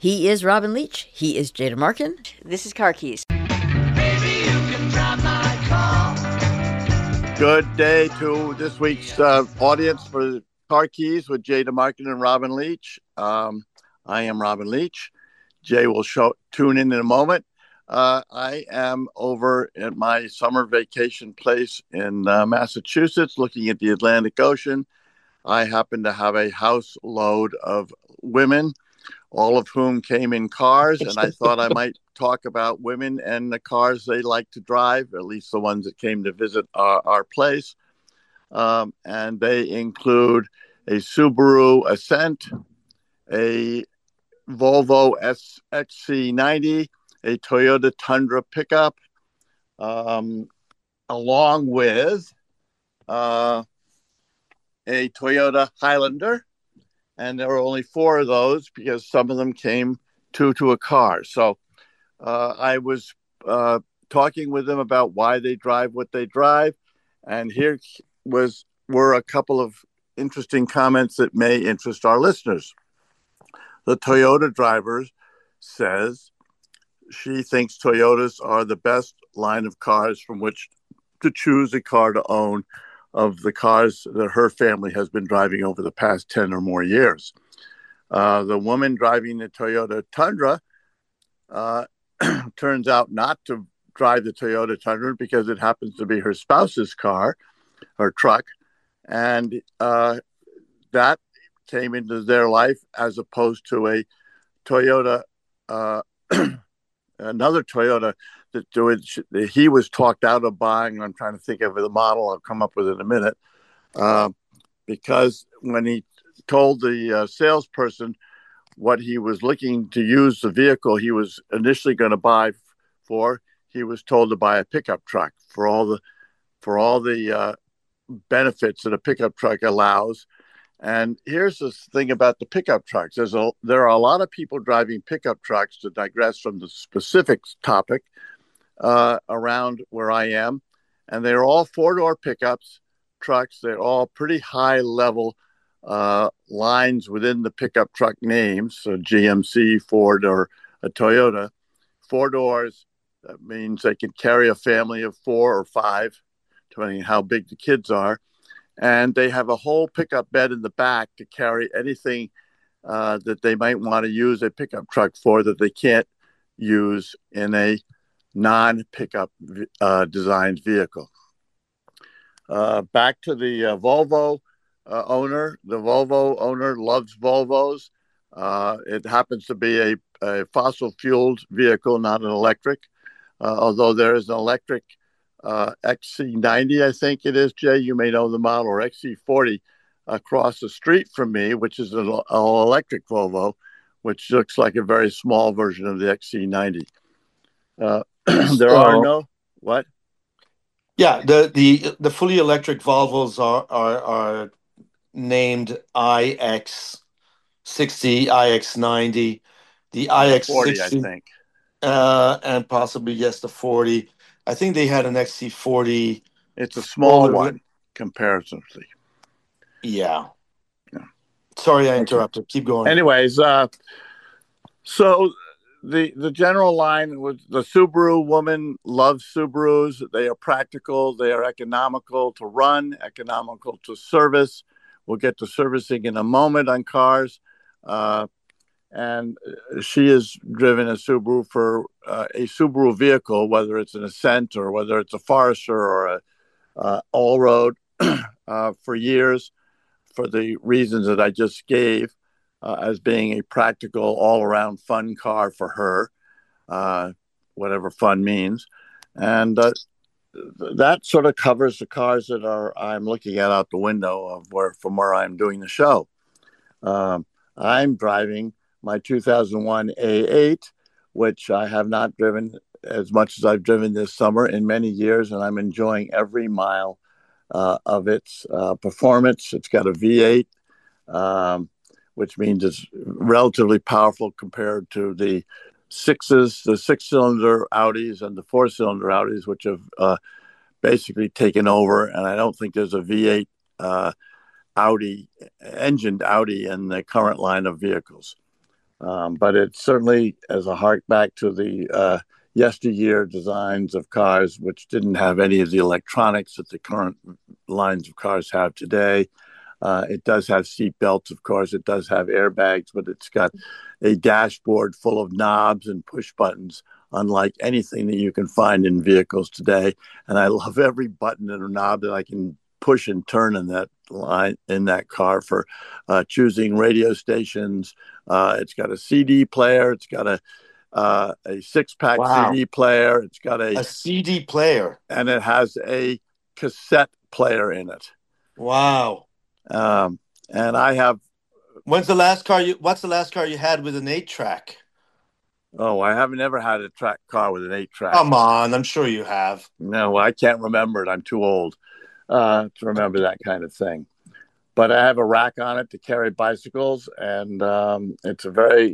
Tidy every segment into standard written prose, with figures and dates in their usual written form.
He is Robin Leach. He is Jada Markin. This is Car Keys. Good day to this week's audience for Car Keys with Jada Markin and Robin Leach. I am Robin Leach. Jay will tune in a moment. I am over at my summer vacation place in Massachusetts looking at the Atlantic Ocean. I happen to have a house load of women, all of whom came in cars, and I thought I might talk about women and the cars they like to drive, at least the ones that came to visit our place. And they include a Subaru Ascent, a Volvo XC90, a Toyota Tundra pickup, along with a Toyota Highlander. And there were only 4 of those because some of them came two to a car. So I was talking with them about why they drive what they drive. And here were a couple of interesting comments that may interest our listeners. The Toyota driver says she thinks Toyotas are the best line of cars from which to choose a car to own of the cars that her family has been driving over the past 10 or more years. The woman driving the Toyota Tundra turns out not to drive the Toyota Tundra because it happens to be her spouse's car or truck. And that came into their life as opposed to a Toyota, another Toyota that he was talked out of buying. I'm trying to think of the model. I'll come up with it in a minute. Because when he told the salesperson what he was looking to use the vehicle he was initially going to buy for, he was told to buy a pickup truck for all the benefits that a pickup truck allows. And here's the thing about the pickup trucks. There are a lot of people driving pickup trucks, to digress from the specific topic, around where I am. And they're all 4-door pickups, trucks. They're all pretty high level lines within the pickup truck names. So GMC, Ford, or a Toyota. 4 doors. That means they can carry a family of 4 or 5, depending on how big the kids are. And they have a whole pickup bed in the back to carry anything that they might want to use a pickup truck for that they can't use in a non-pickup designed vehicle. Back to the Volvo owner. The Volvo owner loves Volvos. It happens to be a fossil-fueled vehicle, not an electric, although there is an electric XC90, I think it is, Jay, you may know the model, or XC40 across the street from me, which is an electric Volvo, which looks like a very small version of the XC90. There are no, what? Yeah, the fully electric Volvos are named iX60, iX90, the iX60, 40, I think. And possibly, yes, the 40. I think they had an XC40. It's a small one, comparatively. Yeah. Sorry, I interrupted. Keep going. Anyways, so the general line with the Subaru woman loves Subarus. They are practical. They are economical to run, economical to service. We'll get to servicing in a moment on cars. And she has driven a Subaru for a Subaru vehicle, whether it's an Ascent or whether it's a Forester or a all-road for years, for the reasons that I just gave, as being a practical, all-around fun car for her, whatever fun means. And that sort of covers the cars that I'm looking at out the window from where I'm doing the show. I'm driving my 2001 A8, which I have not driven as much as I've driven this summer in many years, and I'm enjoying every mile of its performance. It's got a V8, which means it's relatively powerful compared to the 6-cylinder Audis and the 4-cylinder Audis, which have basically taken over. And I don't think there's a V8 engined Audi in the current line of vehicles. But it certainly, as a hark back to the yesteryear designs of cars, which didn't have any of the electronics that the current lines of cars have today. It does have seat belts, of course. It does have airbags, but it's got a dashboard full of knobs and push buttons, unlike anything that you can find in vehicles today. And I love every button and knob that I can push and turn in that line in that car for choosing radio stations. It's got a CD player. It's got a six-pack Wow. CD player. It's got A CD player. and it has a cassette player in it. Wow. Um, and I have What's the last car you had with an 8-track? Oh, I haven't ever had a track car with an 8-track. Come on, I'm sure you have. No, I can't remember it. I'm too old to remember that kind of thing. But I have a rack on it to carry bicycles, and it's a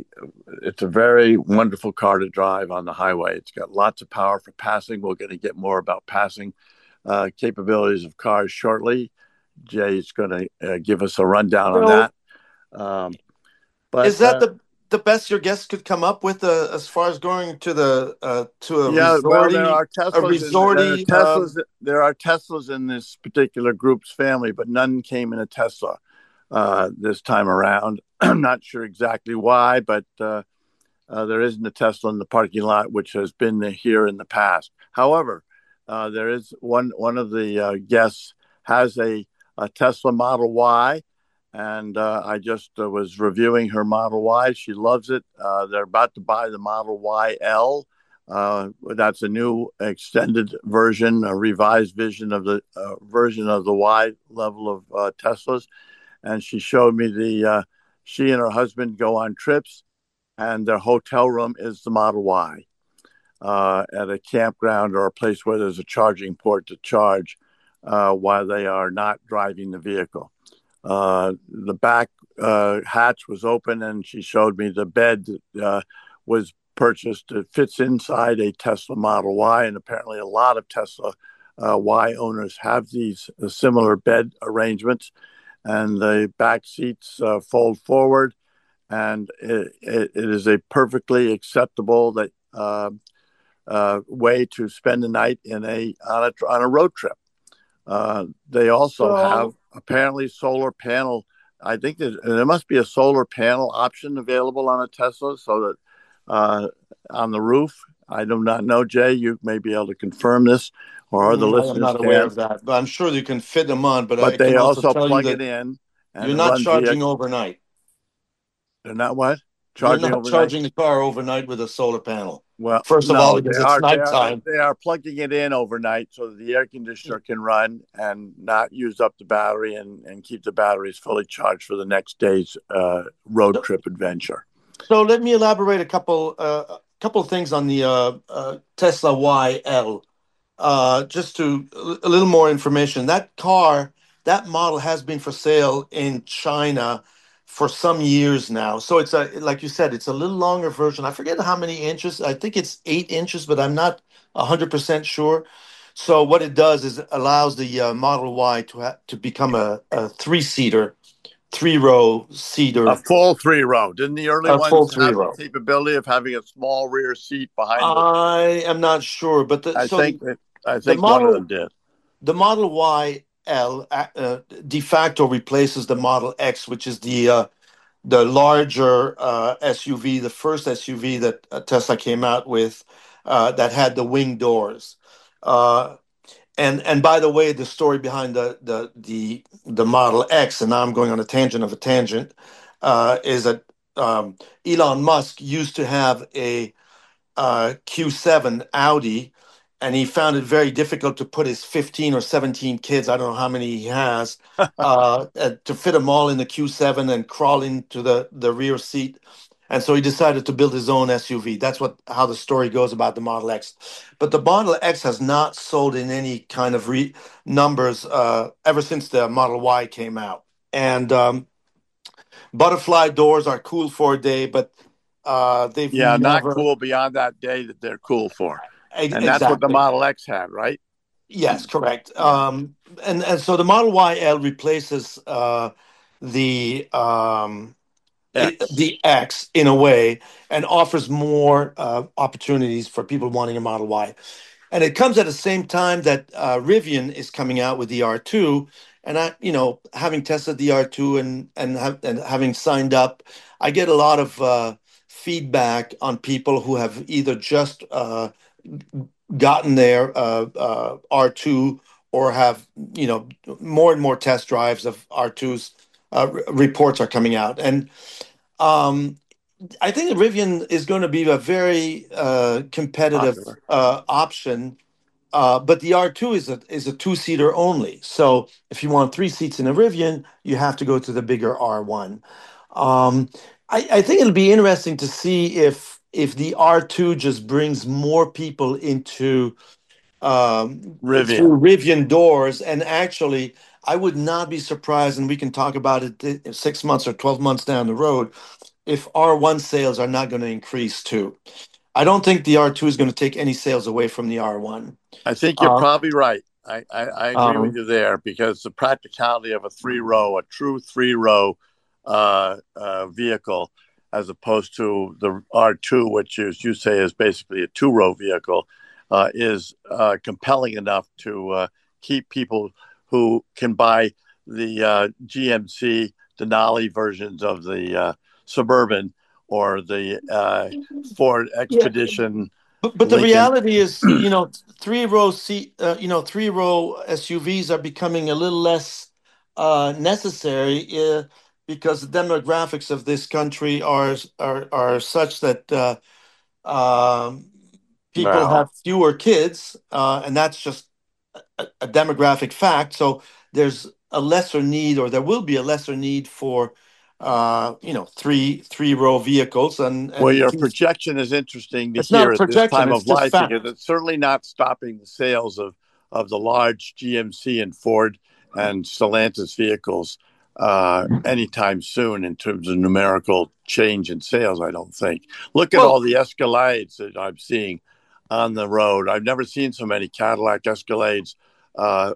very wonderful car to drive on the highway. It's got lots of power for passing. We're going to get more about passing capabilities of cars shortly. Jay is going to give us a rundown on that. But is that the best your guests could come up with as far as going to a resorty? Well, there are Teslas. There are Teslas in this particular group's family, but none came in a Tesla this time around. I'm not sure exactly why, but there isn't a Tesla in the parking lot, which has been here in the past. However, there is one of the guests has a Tesla Model Y. And I just was reviewing her Model Y. She loves it. They're about to buy the Model YL. That's a new extended version, a revised version of the Y level of Teslas. And she showed me she and her husband go on trips, and their hotel room is the Model Y at a campground or a place where there's a charging port to charge while they are not driving the vehicle. The back hatch was open, and she showed me the bed was purchased. It fits inside a Tesla Model Y, and apparently a lot of Tesla Y owners have these similar bed arrangements. And the back seats fold forward, and it is a perfectly acceptable way to spend the night on a road trip. They also have apparently solar panel. I think there must be a solar panel option available on a Tesla, so that on the roof. I do not know, Jay. You may be able to confirm this, or the listeners. I'm not aware of that, but I'm sure you can fit them on. But I they can also tell plug you it in. And you're not charging overnight. They're not what? Charging the car overnight with a solar panel. Well, first of all, because it's nighttime. They are plugging it in overnight so that the air conditioner can run and not use up the battery and keep the batteries fully charged for the next day's road trip adventure. So let me elaborate a couple of things on the Tesla YL. Just a little more information. That model has been for sale in China for some years now. So it's like you said, it's a little longer version. I forget how many inches. I think it's 8 inches, but I'm not 100% sure. So what it does is it allows the Model Y to become a 3-seater, 3-row seater. A full 3-row. Didn't the early ones have the capability of having a small rear seat behind them? I am not sure, but I think one of them did. The Model YL de facto replaces the Model X, which is the larger SUV, the first SUV that Tesla came out with that had the wing doors. And by the way, the story behind the Model X, and now I'm going on a tangent of a tangent, is that Elon Musk used to have a Q7 Audi, and he found it very difficult to put his 15 or 17 kids, I don't know how many he has, to fit them all in the Q7 and crawl into the rear seat. And so he decided to build his own SUV. That's how the story goes about the Model X. But the Model X has not sold in any kind of numbers ever since the Model Y came out. And butterfly doors are cool for a day, but they've not cool beyond that day that they're cool for. And that's what the Model X had, right? Yes, correct. And so the Model YL replaces the X. the X in a way, and offers more opportunities for people wanting a Model Y. And it comes at the same time that Rivian is coming out with the R2. And having tested the R2 and having signed up, I get a lot of feedback on people who have either just gotten their R2 or have more and more test drives of R2s. Reports are coming out, and um, I think the Rivian is going to be a very competitive Popular. option. But the R2 is a two-seater only. So if you want three seats in a Rivian, you have to go to the bigger R1. Um, I think it'll be interesting to see if the R2 just brings more people into Rivian. through Rivian doors. And actually, I would not be surprised, and we can talk about it 6 months or 12 months down the road, if R1 sales are not going to increase too. I don't think the R2 is going to take any sales away from the R1. I think you're Uh, probably right. I agree with um, you there because the practicality of a true three-row vehicle, as opposed to the R2, which is, you say, is basically a two-row vehicle, is compelling enough to keep people who can buy the GMC Denali versions of the Suburban or the Ford yeah, Expedition, but the Lincoln. reality is, three-row seat, three-row SUVs are becoming a little less necessary because the demographics of this country are such that um, people Well, have fewer kids, and that's just a demographic fact. So there's a lesser need, or there will be a lesser need for, three-row vehicles, well, and your projection is interesting to it's not a hear at this projection; time it's of just life because fact. it's certainly not stopping the sales of the large GMC and Ford and Stellantis vehicles anytime soon in terms of numerical change in sales. I don't think. Look at all Well, the Escalades that I'm seeing on the road. I've never seen so many Cadillac Escalades uh,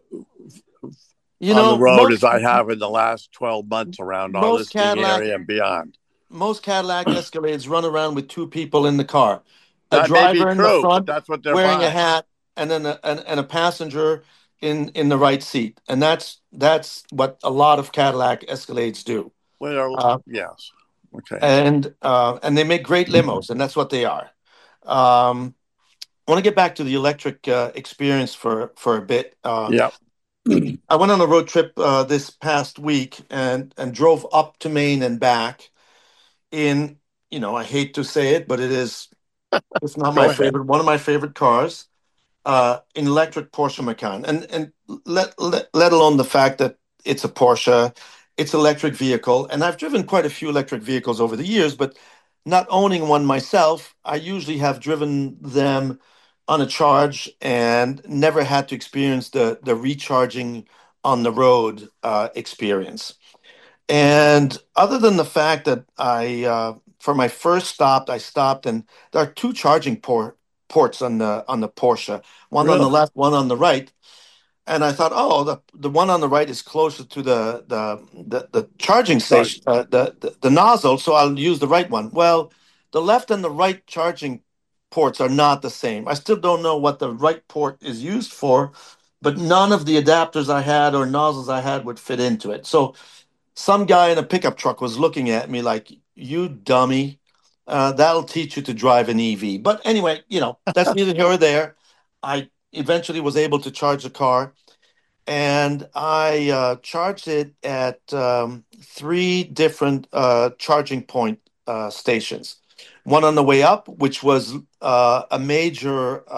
on the road as most I have in the last 12 months around our most listing Cadillac area and beyond. most Cadillac Escalades run around with two people in the car, a That may be driver in the true, but front that's what they're wearing a buying. hat, and then a passenger in the right seat, and that's what a lot of Cadillac Escalades do. Well, Uh, yes. Okay. and they make great limos, and that's what they are. I want to get back to the electric experience for a bit. Yeah. I went on a road trip this past week and drove up to Maine and back in, I hate to say it, but it's not my Go ahead. favorite, one of my favorite cars, an electric Porsche Macan. And let alone the fact that it's a Porsche, it's an electric vehicle. And I've driven quite a few electric vehicles over the years, but not owning one myself, I usually have driven them on a charge and never had to experience the recharging on the road experience. And other than the fact that for my first stop, I stopped, and there are two charging ports on the Porsche, one on the Really? left, one on the right. And I thought, oh, the one on the right is closer to the charging Sorry. station, the nozzle, so I'll use the right one. Well, the left and the right charging ports are not the same. I still don't know what the right port is used for, but none of the adapters I had or nozzles I had would fit into it. So some guy in a pickup truck was looking at me like, "You dummy, that'll teach you to drive an EV." But anyway, that's neither here or there. I eventually was able to charge the car, and I charged it at three different charging point stations. One on the way up, which was a major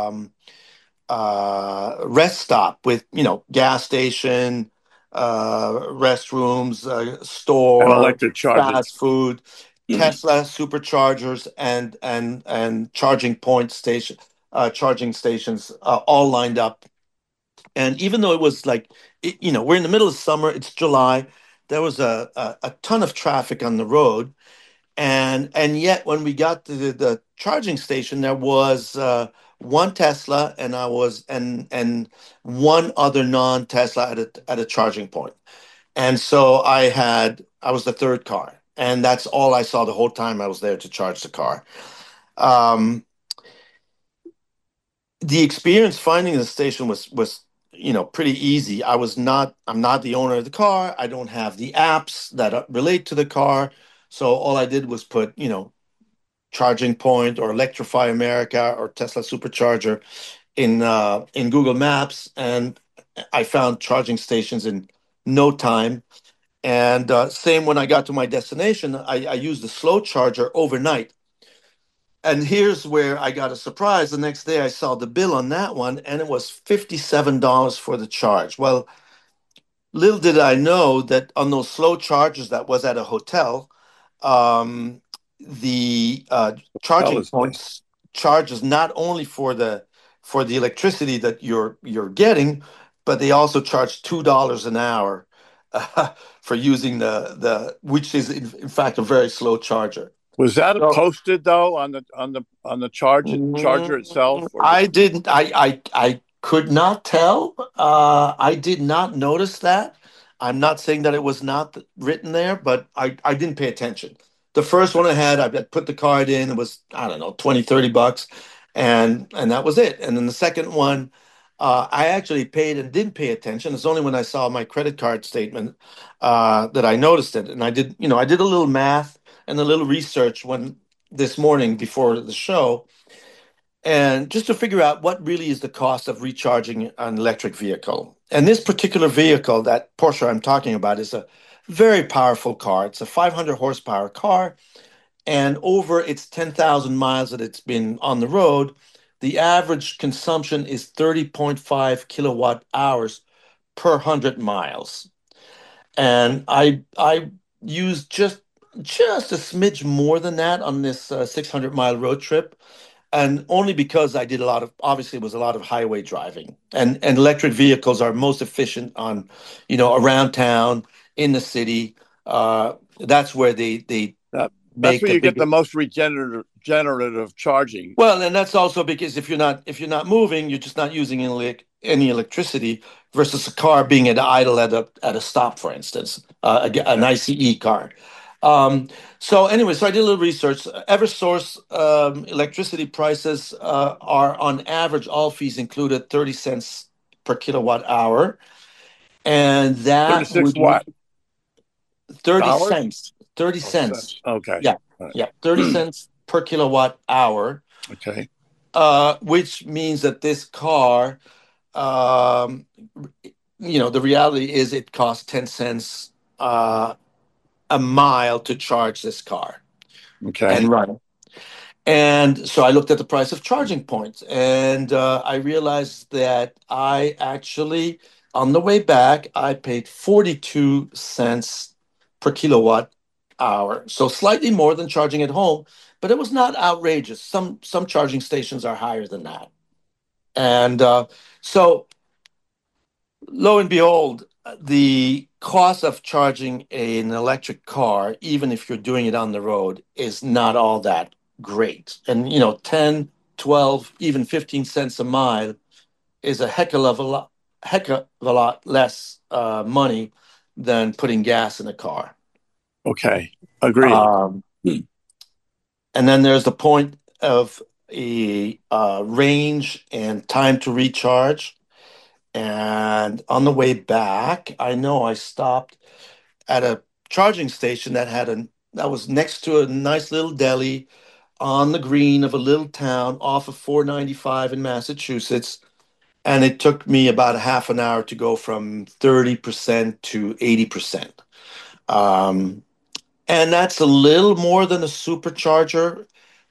rest stop with gas station, restrooms, And store, electric charging. fast food, Tesla superchargers, and charging stations all lined up. And even though it was like, we're in the middle of summer, it's July, there was a ton of traffic on the road, and yet when we got to the charging station, there was one Tesla, and I was and one other non-Tesla at a charging point. And so I was the third car. And that's all I saw the whole time I was there to charge the car. Um, the experience finding the station was pretty easy. I'm not the owner of the car. I don't have the apps that relate to the car. So all I did was put, Charging Point or Electrify America or Tesla Supercharger in Google Maps, and I found charging stations in no time. And same when I got to my destination, I used the slow charger overnight. And here's where I got a surprise. The next day, I saw the bill on that one, and it was $57 for the charge. Well, little did I know that on those slow chargers that was at a hotel, um, the charging points charges not only for the electricity that you're getting, but they also charge $2 an hour for using the which is in fact a very slow charger. Was that So, posted though on the charger itself, or I didn't. I could not tell. I did not notice that. I'm not saying that it was not written there, but I didn't pay attention. The first one I put the card in. It was, I don't know, 20, $30, and that was it. And then the second one, I actually paid and didn't pay attention. It's only when I saw my credit card statement that I noticed it. And I did a little math and a little research when this morning before the show, and just to figure out what really is the cost of recharging an electric vehicle. And this particular vehicle, that Porsche I'm talking about, is a very powerful car. It's a 500 horsepower car. And over its 10,000 miles that it's been on the road, the average consumption is 30.5 kilowatt hours per 100 miles. And I used just a smidge more than that on this 600-mile road trip, and only because I did obviously it was a lot of highway driving, and electric vehicles are most efficient on, around town, in the city. That's where they that's make where the you get the big. most regenerative charging? Well, and that's also because if you're not moving, you're just not using any electricity, versus a car being at idle at a stop, for instance, an Yeah. ICE car. So anyway, so I did a little research. EverSource electricity prices are on average, all fees included, 30 cents per kilowatt hour, and that 36 would be watt 30 dollars cents. 30 or cents. cents? Okay. Yeah, All right. yeah, 30 cents per kilowatt hour, Okay. which means that this car, um, the reality is it costs 10 cents a mile to charge this car Okay. and run. And so I looked at the price of charging points, and I realized that I actually, on the way back, I paid 42 cents per kilowatt hour. So slightly more than charging at home, but it was not outrageous. Some charging stations are higher than that. And so lo and behold, the cost of charging an electric car, even if you're doing it on the road, is not all that great. And 10, 12, even 15 cents a mile is a heck of a lot less money than putting gas in a car. Okay. Agreed. Um, and then there's the point of a range and time to recharge. And on the way back, I know I stopped at a charging station that was next to a nice little deli on the green of a little town off of 495 in Massachusetts. And it took me about a half an hour to go from 30% to 80%. Um, and that's a little more than a supercharger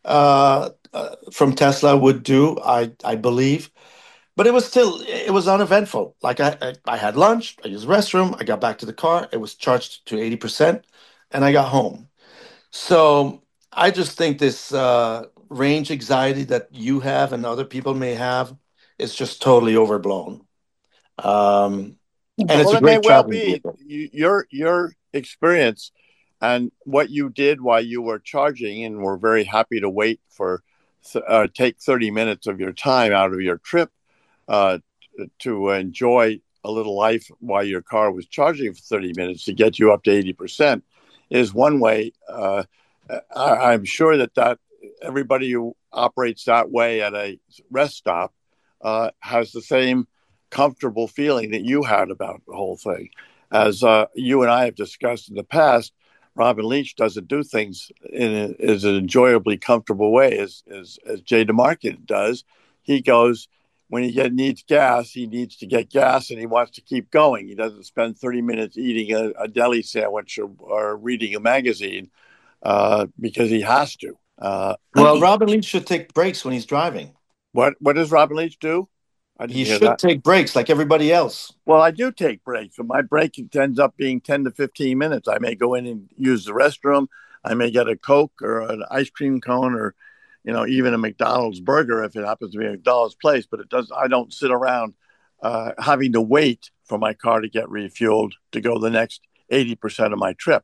from Tesla would do, I believe. But it was uneventful. Like I had lunch, I used the restroom, I got back to the car, it was charged to 80%, and I got home. So I just think this range anxiety that you have and other people may have is just totally overblown. Um, and it's Well, a it may great well traveling be vehicle. your experience and what you did while you were charging, and were very happy to wait for take 30 minutes of your time out of your trip uh, to enjoy a little life while your car was charging for 30 minutes to get you up to 80%. is one way. I'm sure that everybody who operates that way at a rest stop has the same comfortable feeling that you had about the whole thing. As you and I have discussed in the past, Robin Leach doesn't do things in as an enjoyably comfortable way as Jay DeMarco does. He goes, when he needs gas, he needs to get gas and he wants to keep going. He doesn't spend 30 minutes eating a deli sandwich or reading a magazine because he has to. Well, Robin Leach should take breaks when he's driving. What does Robin Leach do? He should take breaks like everybody else. Well, I do take breaks, but my break ends up being 10 to 15 minutes. I may go in and use the restroom. I may get a Coke or an ice cream cone or, even a McDonald's burger if it happens to be a McDonald's place. But I don't sit around having to wait for my car to get refueled to go the next 80% of my trip.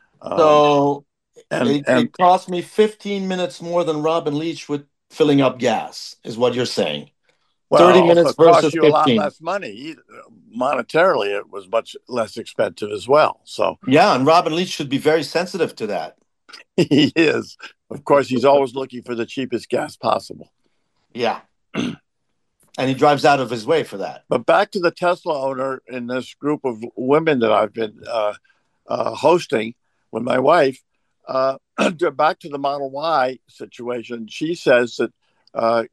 It cost me 15 minutes more than Robin Leach with filling up gas, is what you're saying. Well, 30 minutes versus cost you 15. a lot less money. Monetarily, it was much less expensive as well. So yeah, and Robin Leach should be very sensitive to that. He is. Of course, he's always looking for the cheapest gas possible. Yeah. And he drives out of his way for that. But back to the Tesla owner in this group of women that I've been hosting with my wife, back to the Model Y situation. She says that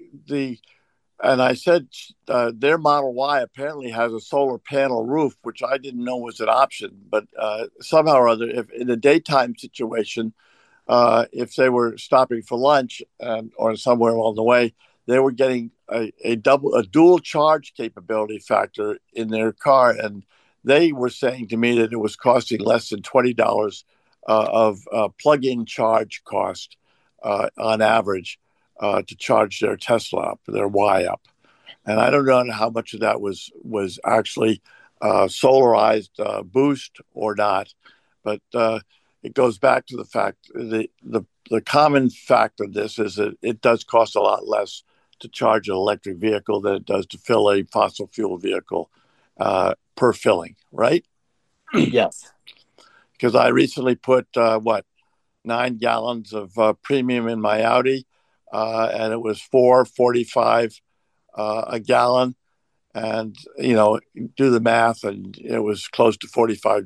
and I said their Model Y apparently has a solar panel roof, which I didn't know was an option. But somehow or other, if in a daytime situation, if they were stopping for lunch or somewhere along the way, they were getting a dual charge capability factor in their car. And they were saying to me that it was costing less than $20 of plug-in charge cost on average to charge their Tesla up, their Y up. And I don't know how much of that was actually solarized boost or not, but it goes back to the fact the common fact of this is that it does cost a lot less to charge an electric vehicle than it does to fill a fossil fuel vehicle per filling, right? Yes. Because I recently put 9 gallons of premium in my Audi, and it was $4.45 a gallon, and do the math, and it was close to $45,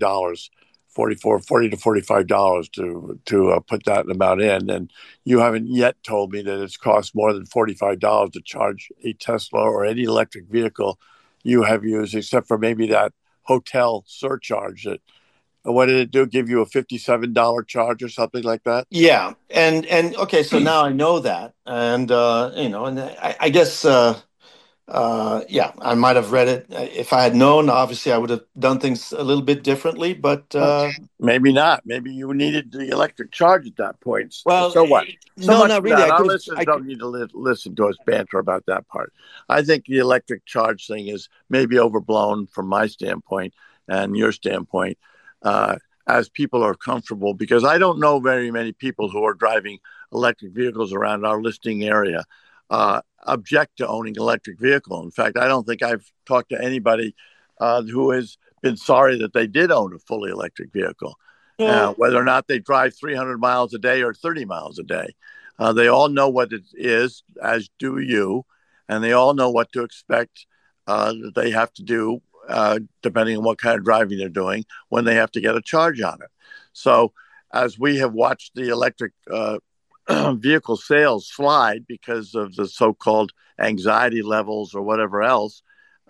$40 to $45 to put that amount in. And you haven't yet told me that it's cost more than $45 to charge a Tesla or any electric vehicle you have used, except for maybe that hotel surcharge that. What did it do? Give you a $57 charge or something like that? Yeah, and okay, so now I know that, and and I guess yeah, I might have read it. If I had known, obviously, I would have done things a little bit differently. But maybe not. Maybe you needed the electric charge at that point. Well, so what? No, not really. Our listeners don't need to listen to us banter about that part. I think the electric charge thing is maybe overblown from my standpoint and your standpoint. As people are comfortable, because I don't know very many people who are driving electric vehicles around our listing area object to owning an electric vehicle. In fact, I don't think I've talked to anybody who has been sorry that they did own a fully electric vehicle, whether or not they drive 300 miles a day or 30 miles a day. They all know what it is, as do you, and they all know what to expect that they have to do depending on what kind of driving they're doing when they have to get a charge on it. So as we have watched the electric vehicle sales slide because of the so-called anxiety levels or whatever else,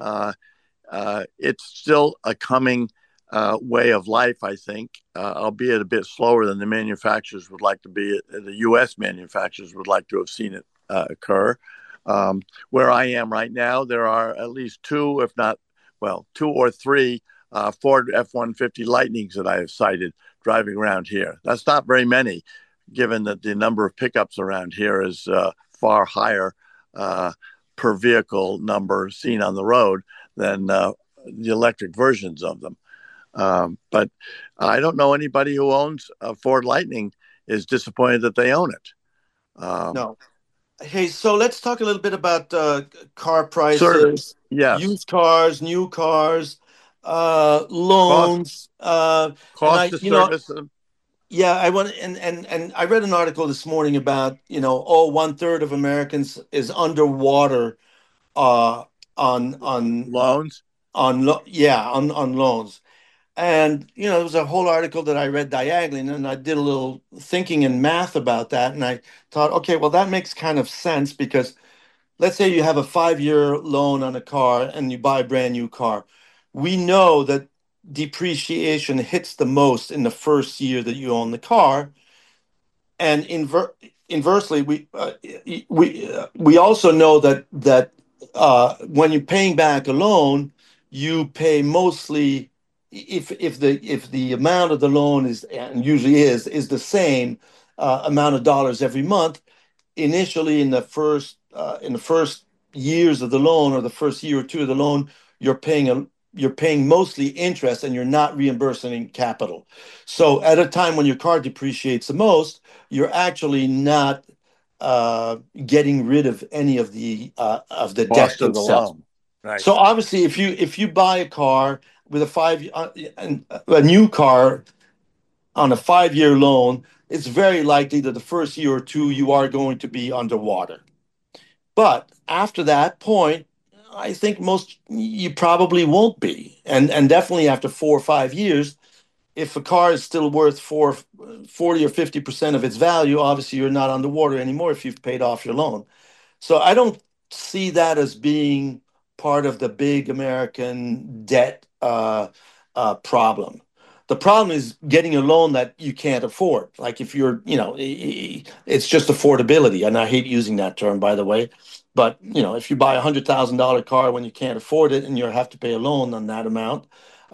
it's still a coming way of life, I think, albeit a bit slower than the manufacturers would like to be. The U.S. manufacturers would like to have seen it occur. Where I am right now, there are at least two or three Ford F-150 Lightnings that I have sighted driving around here. That's not very many, given that the number of pickups around here is far higher per vehicle number seen on the road than the electric versions of them. But I don't know anybody who owns a Ford Lightning is disappointed that they own it. No. Hey, so let's talk a little bit about car prices, yes. used cars, new cars. Cost loans, and cost to service them. yeah, I want and I read an article this morning about, oh, 1/3 of Americans is underwater uh on Loans. on loans. And there was a whole article that I read diagonally, and I did a little thinking and math about that, and I thought, okay, well, that makes kind of sense because let's say you have a 5-year loan on a car and you buy a brand new car. We know that depreciation hits the most in the first year that you own the car, and inversely, we also know that when you're paying back a loan, you pay mostly if the amount of the loan is, and usually is the same amount of dollars every month. Initially, in the first years of the loan, or the first year or two of the loan, you're paying mostly interest, and you're not reimbursing capital. So at a time when your car depreciates the most, you're actually not getting rid of any of the debt Cost of the itself. loan. Right. So obviously, if you buy a car with a new car on a 5-year loan, it's very likely that the first year or two you are going to be underwater. But after that point, I think most you probably won't be, and definitely after 4 or 5 years, if a car is still worth 40 or 50% of its value, obviously you're not underwater anymore if you've paid off your loan. So I don't see that as being part of the big American debt problem. The problem is getting a loan that you can't afford. Like if it's just affordability, and I hate using that term, by the way. But if you buy $100,000 car when you can't afford it and you have to pay a loan on that amount,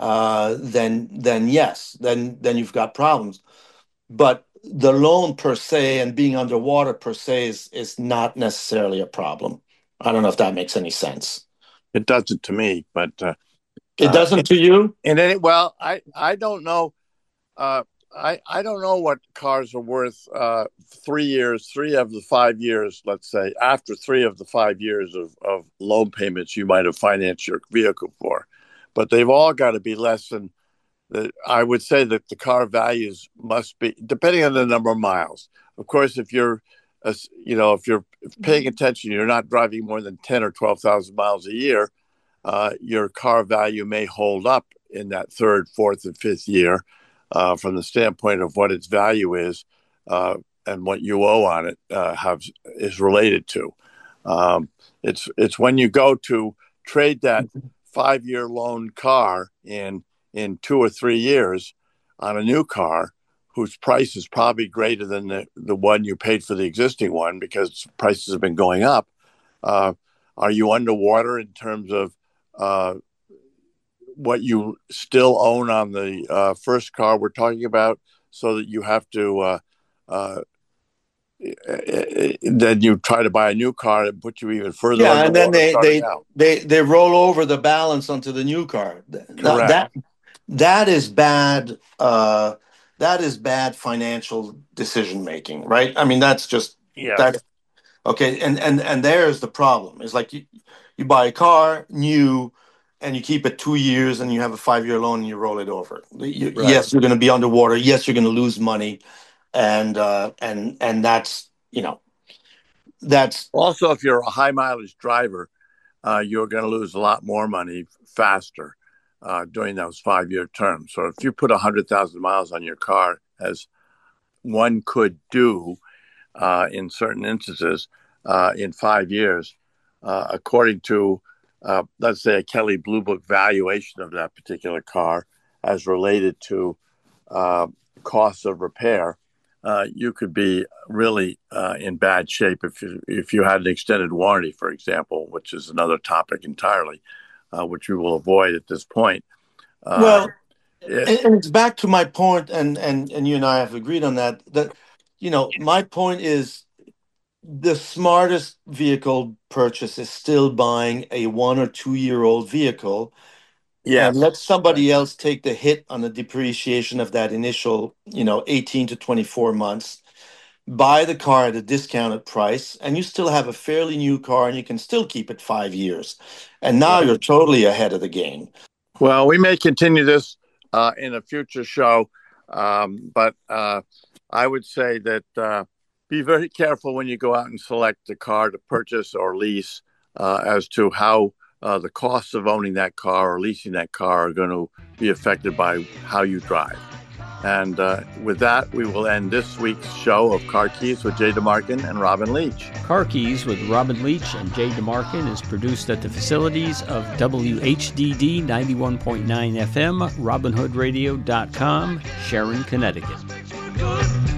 then yes, then you've got problems. But the loan per se and being underwater per se is not necessarily a problem. I don't know if that makes any sense. It doesn't to me, but It doesn't to you? and then well, I don't know. I don't know what cars are worth 3 years, 3 of the 5 years, let's say, after 3 of the 5 years of loan payments you might have financed your vehicle for. But they've all got to be less than I would say that the car values must be, depending on the number of miles. Of course, if you're paying attention, you're not driving more than 10 or 12,000 miles a year, your car value may hold up in that third, fourth, and fifth year from the standpoint of what its value is and what you owe on it is related to. It's when you go to trade that 5-year loan car in 2 or 3 years on a new car whose price is probably greater than the one you paid for the existing one because prices have been going up. Are you underwater in terms of what you still own on the first car we're talking about, so that you have to then you try to buy a new car and put you even further Yeah, and then underwater they starting they out? they roll over the balance onto the new car. Correct. That is bad. That is bad financial decision making, right? I mean, that's just Yes. that. Okay, and there's the problem. It's like you buy a car new, and you keep it 2 years, and you have a 5-year loan, and you roll it over. Right. Yes, you're going to be underwater. Yes, you're going to lose money, and that's Also, if you're a high mileage driver, you're going to lose a lot more money faster during those 5-year terms. So if you put 100,000 miles on your car, as one could do in certain instances in 5 years, according to, let's say, a Kelley Blue Book valuation of that particular car as related to costs of repair, you could be really in bad shape if you had an extended warranty, for example, which is another topic entirely, which we will avoid at this point. well, It, and it's back to my point, and you and I have agreed on that. That my point is the smartest vehicle purchase is still buying a 1 or 2 year old vehicle and yes, let somebody else take the hit on the depreciation of that initial 18 to 24 months. Buy the car at a discounted price, and you still have a fairly new car, and you can still keep it 5 years, and now right. you're totally ahead of the game. Well, we may continue this in a future show, but I would say that be very careful when you go out and select a car to purchase or lease as to how the costs of owning that car or leasing that car are going to be affected by how you drive. And with that, we will end this week's show of Car Keys with Jay DeMarkin and Robin Leach. Car Keys with Robin Leach and Jay DeMarkin is produced at the facilities of WHDD 91.9 FM, RobinHoodRadio.com, Sharon, Connecticut.